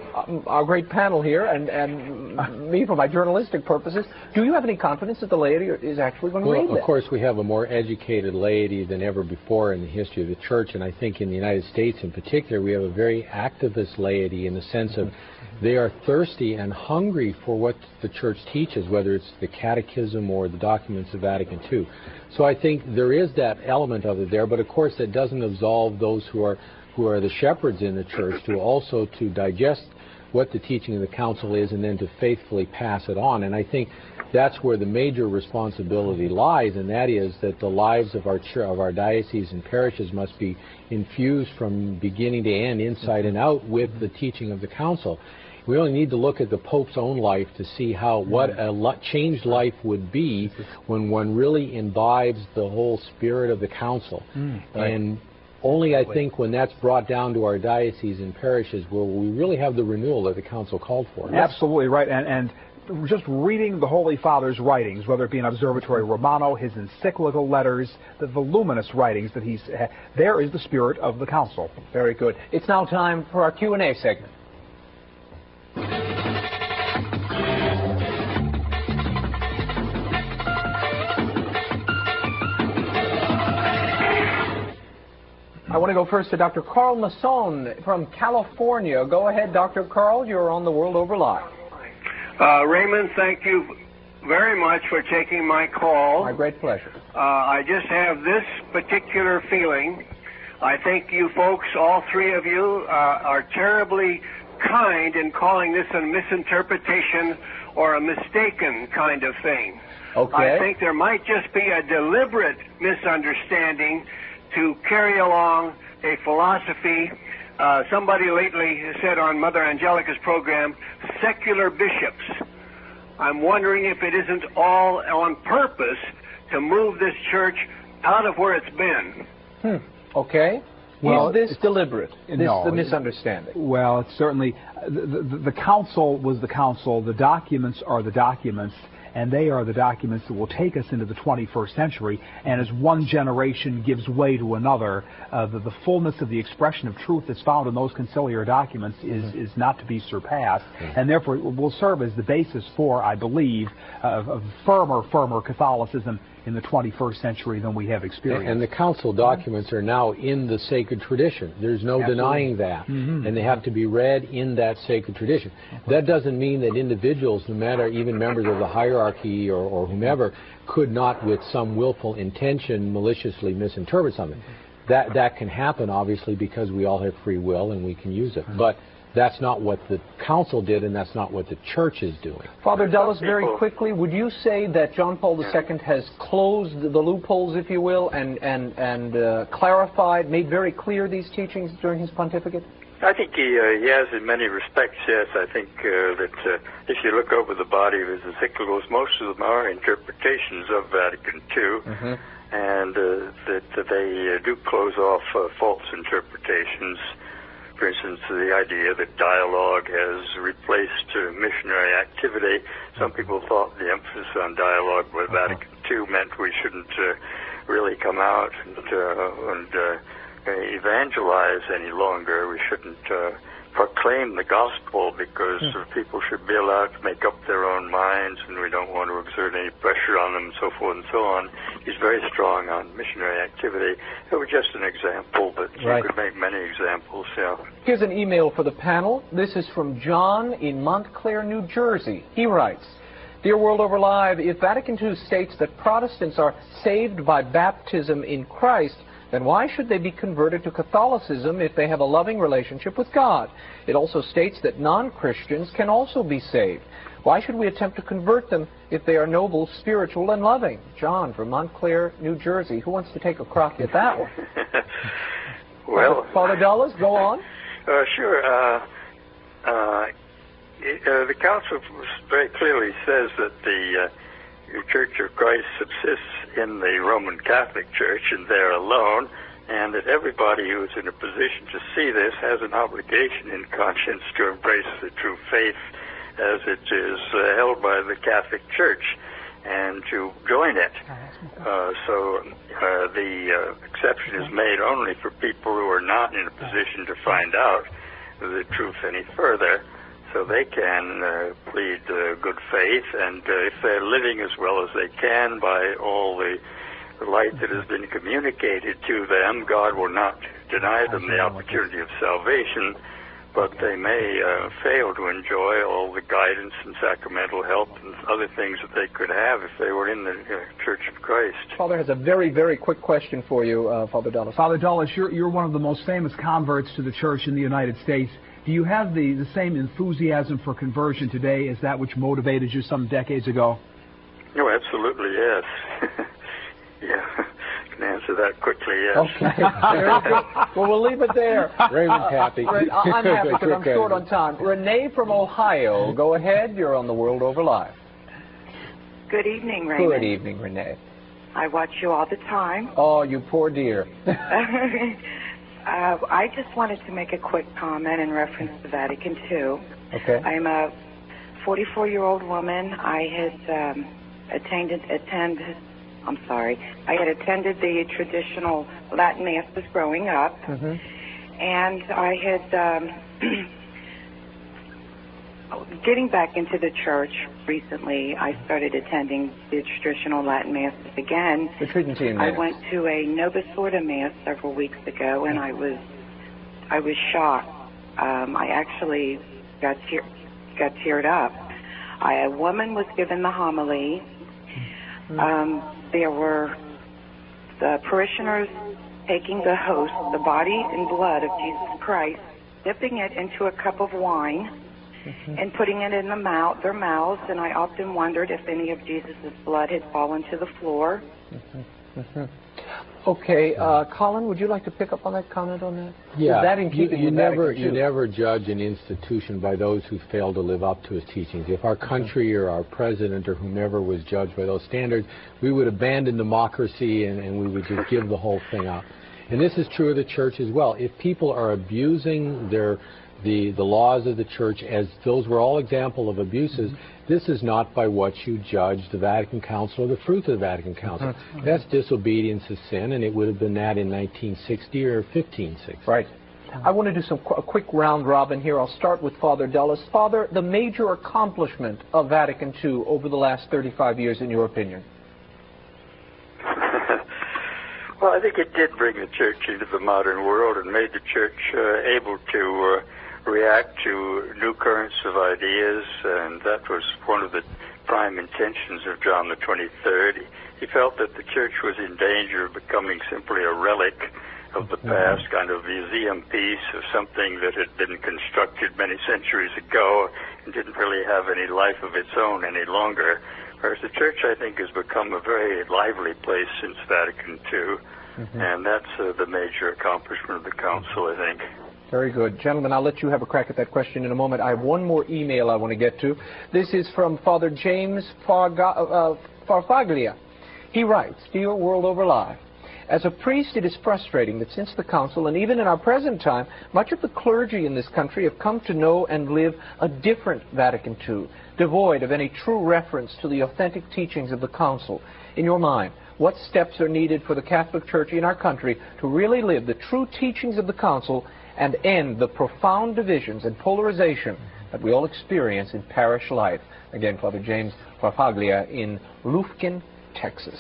um, our great panel here and, and me for my journalistic purposes, do you have any confidence that the laity is actually going to well, read this? Of this? course, we have a more educated laity than ever before in the history of the Church, and I think in the United States in particular, we have a very activist laity in the sense of they are thirsty and hungry for what the Church teaches, whether it's the Catechism or the documents of Vatican Two. So I think there is that element of it there, but of course that doesn't absolve those who are who are the shepherds in the Church to also to digest what the teaching of the Council is and then to faithfully pass it on. And I think that's where the major responsibility lies, and that is that the lives of our of our dioceses and parishes must be infused from beginning to end, inside and out, with the teaching of the Council. We only need to look at the Pope's own life to see how what a changed life would be when one really imbibes the whole spirit of the Council. Mm, right. And only, I think, when that's brought down to our dioceses and parishes will we really have the renewal that the Council called for. Absolutely right. And, and just reading the Holy Father's writings, whether it be in Observatory Romano, his encyclical letters, the voluminous writings that he's, uh, there is the spirit of the Council. Very good. It's now time for our Q and A segment. I want to go first to Doctor Carl Masson from California. Go ahead, Doctor Carl. You're on the World Over Live. Uh, Raymond, thank you very much for taking my call. My great pleasure. Uh, I just have this particular feeling. I think you folks, all three of you, uh, are terribly kind in calling this a misinterpretation or a mistaken kind of thing. Okay. I think there might just be a deliberate misunderstanding to carry along a philosophy. Uh, somebody lately said on Mother Angelica's program, secular bishops. I'm wondering if it isn't all on purpose to move this church out of where it's been. Hmm. Okay. Well, is this deliberate? This no, the misunderstanding? Well, it's certainly the, the, the council was the council. The documents are the documents, and they are the documents that will take us into the twenty-first century. And as one generation gives way to another, uh, the, the fullness of the expression of truth that's found in those conciliar documents is, mm-hmm. is not to be surpassed, mm-hmm. and therefore it will serve as the basis for, I believe, uh, of firmer, firmer Catholicism in the twenty-first century than we have experienced. And the council documents are now in the sacred tradition. There's no Absolutely. denying that. Mm-hmm. And they have to be read in that sacred tradition. That doesn't mean that individuals, no matter even members of the hierarchy or, or whomever, could not, with some willful intention, maliciously misinterpret something. That, that can happen, obviously, because we all have free will and we can use it. But that's not what the council did, and that's not what the church is doing. Father Dulles, very quickly, would you say that John Paul the Second has closed the loopholes, if you will, and, and, and uh, clarified, made very clear these teachings during his pontificate? I think he, uh, he has in many respects, yes. I think uh, that uh, if you look over the body of his encyclicals, most of them are interpretations of Vatican Two, mm-hmm. and uh, that, that they uh, do close off uh, false interpretations. For instance, the idea that dialogue has replaced uh, missionary activity. Some people thought the emphasis on dialogue with uh-huh. Vatican Two meant we shouldn't uh, really come out and, uh, and uh, evangelize any longer. We shouldn't uh, proclaim the gospel because mm. people should be allowed to make up their own minds, and we don't want to exert any pressure on them, and so forth and so on. He's very strong on missionary activity. It was just an example, but right. you could make many examples, yeah. Here's an email for the panel. This is from John in Montclair, New Jersey. He writes, Dear World Over Live, if Vatican Two states that Protestants are saved by baptism in Christ, then why should they be converted to Catholicism if they have a loving relationship with God? It also states that non-Christians can also be saved. Why should we attempt to convert them if they are noble, spiritual, and loving? John from Montclair, New Jersey. Who wants to take a crack at that one? Well, Father Dulles, go on. Uh, sure. Uh, uh, it, uh, the Council very clearly says that the uh, The Church of Christ subsists in the Roman Catholic Church and there alone, and that everybody who is in a position to see this has an obligation in conscience to embrace the true faith as it is uh, held by the Catholic Church and to join it. Uh, so uh, the uh, exception is made only for people who are not in a position to find out the truth any further. so they can uh, plead uh, good faith, and uh, if they're living as well as they can by all the, the light that has been communicated to them, God will not deny them the opportunity of salvation, but they may uh, fail to enjoy all the guidance and sacramental help and other things that they could have if they were in the uh, Church of Christ. Father has a very, very quick question for you, uh, Father Dulles. Father Dulles, you're, you're one of the most famous converts to the Church in the United States. Do you have the, the same enthusiasm for conversion today as that which motivated you some decades ago? Oh, absolutely, yes. Yeah, I can answer that quickly, yes. Okay, very good. Well, we'll leave it there. Raymond's happy. Uh, I'm happy because I'm short on time. Renee from Ohio, go ahead. You're on the World Over Live. Good evening, Raymond. Good evening, Renee. I watch you all the time. Oh, you poor dear. uh, I just wanted to make a quick comment in reference to Vatican two. Okay. I'm a forty-four-year-old woman. I had um, attended, attend, I'm sorry, I had attended the traditional Latin Masses growing up, mm-hmm. and I had, um, getting back into the church recently, I started attending the traditional Latin Masses again. The Tridentine Mass. I went to a Novus Ordo Mass several weeks ago, and I was, I was shocked. Um, I actually got tear, got teared up. I, a woman was given the homily. Um, there were the parishioners taking the host, the body and blood of Jesus Christ, dipping it into a cup of wine, mm-hmm. and putting it in the mouth, their mouths, and I often wondered if any of Jesus' blood had fallen to the floor. Mm-hmm. Mm-hmm. Okay, uh, Colin, would you like to pick up on that comment on that? Yeah, Is that in you, keeping you with never Vatican you two? never judge an institution by those who fail to live up to its teachings. If our country or our president or whomever was judged by those standards, we would abandon democracy and, and we would just give the whole thing up. And this is true of the church as well. If people are abusing their the the laws of the church, as those were all example of abuses, mm-hmm. this is not by what you judge the Vatican Council or the fruit of the Vatican Council. Mm-hmm. That's disobedience is sin, and it would have been that in nineteen sixty or fifteen sixty. Right. I want to do some qu a quick round robin here. I'll start with Father Dulles. Father, the major accomplishment of Vatican two over the last thirty-five years, in your opinion? Well, I think it did bring the church into the modern world and made the church uh, able to uh, react to new currents of ideas, and that was one of the prime intentions of John the twenty-third. He, he felt that the church was in danger of becoming simply a relic of the past, kind of museum piece of something that had been constructed many centuries ago and didn't really have any life of its own any longer. Whereas the church, I think, has become a very lively place since Vatican two, mm-hmm. and that's uh, the major accomplishment of the Council, I think. Very good. Gentlemen, I'll let you have a crack at that question in a moment. I have one more email I want to get to. This is from Father James Farga uh, Farfaglia. He writes, Dear World Over Live, as a priest, it is frustrating that since the Council, and even in our present time, much of the clergy in this country have come to know and live a different Vatican two, devoid of any true reference to the authentic teachings of the Council. In your mind, what steps are needed for the Catholic Church in our country to really live the true teachings of the Council and end the profound divisions and polarization that we all experience in parish life? Again, Father James Farfaglia in Lufkin, Texas.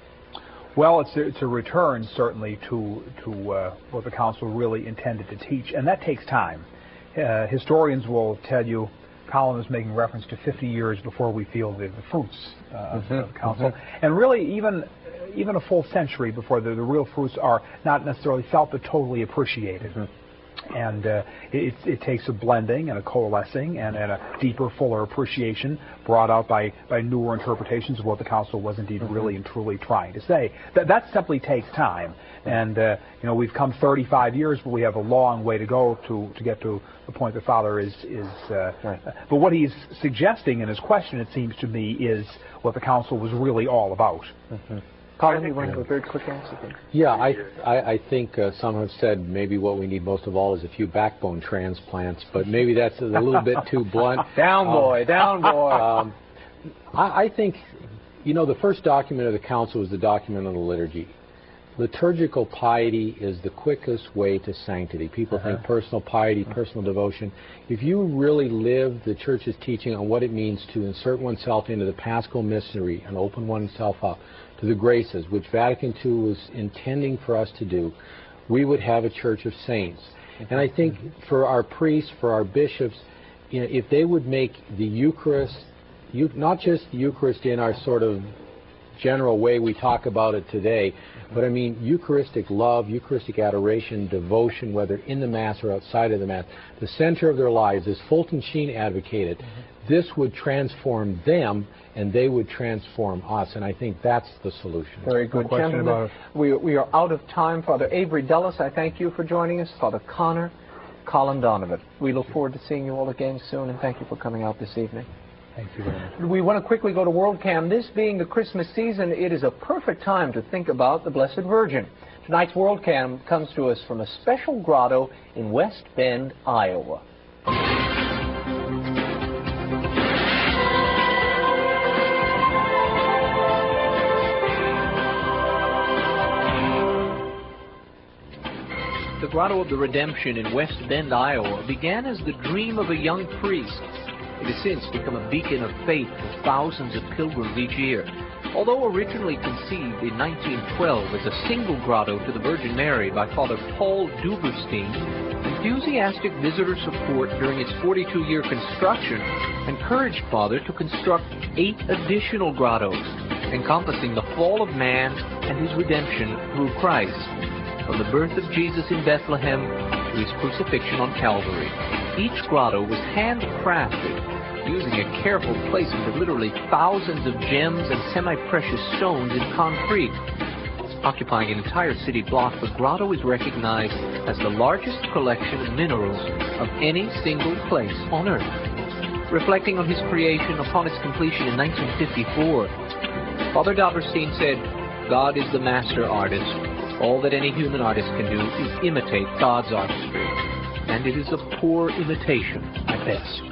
Well, it's a, it's a return, certainly, to, to uh, what the Council really intended to teach, and that takes time. Uh, historians will tell you, Colin is making reference to fifty years before we feel the, the fruits uh, mm-hmm. of the Council, mm-hmm. and really even even a full century before the, the real fruits are not necessarily felt but totally appreciated. Mm-hmm. And uh, it, it takes a blending and a coalescing and, and a deeper, fuller appreciation brought out by, by newer interpretations of what the Council was indeed mm-hmm. really and truly trying to say. That, that simply takes time. And, uh, you know, we've come thirty-five years, but we have a long way to go to, to get to the point the Father is... is uh, right. But what he's suggesting in his question, it seems to me, is what the Council was really all about. Mm-hmm. Colin, you want to have a very quick answer? Yeah, I, I, I think uh, some have said maybe what we need most of all is a few backbone transplants, but maybe that's a little bit too blunt. Down, boy, um, down, boy. Um, I, I think, you know, the first document of the Council was the document of the liturgy. liturgical piety is the quickest way to sanctity. People uh-huh. think personal piety, personal devotion. If you really live the Church's teaching on what it means to insert oneself into the Paschal mystery and open oneself up to the graces, which Vatican Two was intending for us to do, we would have a church of saints. And I think for our priests, for our bishops, you know, if they would make the Eucharist, you, not just the Eucharist in our sort of general way we talk about it today, but I mean Eucharistic love, Eucharistic adoration, devotion, whether in the Mass or outside of the Mass, the center of their lives, as Fulton Sheen advocated, mm-hmm. this would transform them and they would transform us, and I think that's the solution. Very good, no gentlemen. We, we are out of time. Father Avery Dulles, I thank you for joining us. Father Connor, Colin Donovan. We look forward to seeing you all again soon, and thank you for coming out this evening. Thank you very much. We want to quickly go to WorldCam. This being the Christmas season, it is a perfect time to think about the Blessed Virgin. Tonight's WorldCam comes to us from a special grotto in West Bend, Iowa. The Grotto of the Redemption in West Bend, Iowa began as the dream of a young priest. It has since become a beacon of faith for thousands of pilgrims each year. Although originally conceived in nineteen twelve as a single grotto to the Virgin Mary by Father Paul Duberstein, enthusiastic visitor support during its forty-two year construction encouraged Father to construct eight additional grottos, encompassing the fall of man and his redemption through Christ, from the birth of Jesus in Bethlehem to his crucifixion on Calvary. Each grotto was handcrafted, using a careful placement of literally thousands of gems and semi-precious stones in concrete. Occupying an entire city block, the grotto is recognized as the largest collection of minerals of any single place on Earth. Reflecting on his creation upon its completion in nineteen fifty-four, Father Duberstein said, "God is the master artist. All that any human artist can do is imitate God's artistry. And it is a poor imitation at best."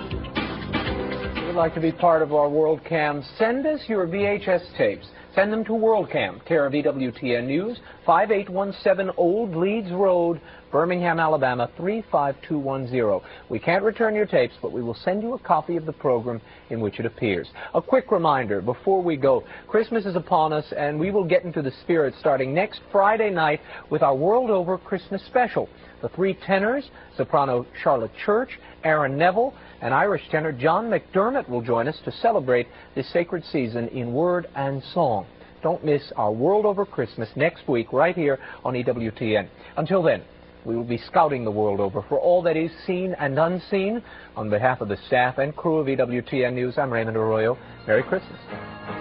If you would like to be part of our WorldCam, send us your V H S tapes. Send them to WorldCam, care of E W T N News, five eight one seven Old Leeds Road, Birmingham, Alabama, three five two one zero. We can't return your tapes, but we will send you a copy of the program in which it appears. A quick reminder before we go, Christmas is upon us, and we will get into the spirit starting next Friday night with our World Over Christmas special. The three tenors, soprano Charlotte Church, Aaron Neville, and Irish tenor John McDermott will join us to celebrate this sacred season in word and song. Don't miss our World Over Christmas next week right here on E W T N. Until then, we will be scouting the world over for all that is seen and unseen. On behalf of the staff and crew of E W T N News, I'm Raymond Arroyo. Merry Christmas.